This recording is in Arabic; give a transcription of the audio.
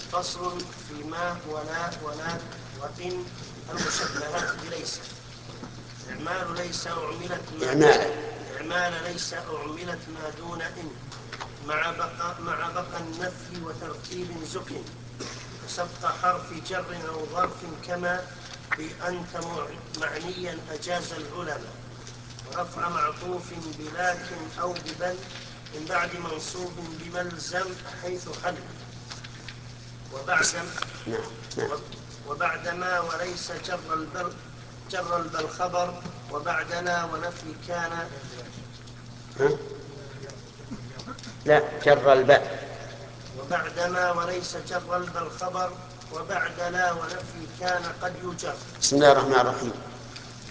فصل في ما ولا ولا وإن المشبهات بليس. إعمال ليس أعملت ما دون إن مع بقى النفي وترتيب زك، وسبق حرف جر أو ظرف كما بأنت معنيا أجاز العلماء، ورفع معطوف بلكن أو ببل من بعد منصوب بملزم حيث حل، وبعد ما وليس جر البل خبر، وبعد لا ونفي كان لا جر الباء. وبعد ما وليس جر البل خبر، وبعد لا ونفي كان قد يجر. بسم الله الرحمن الرحيم.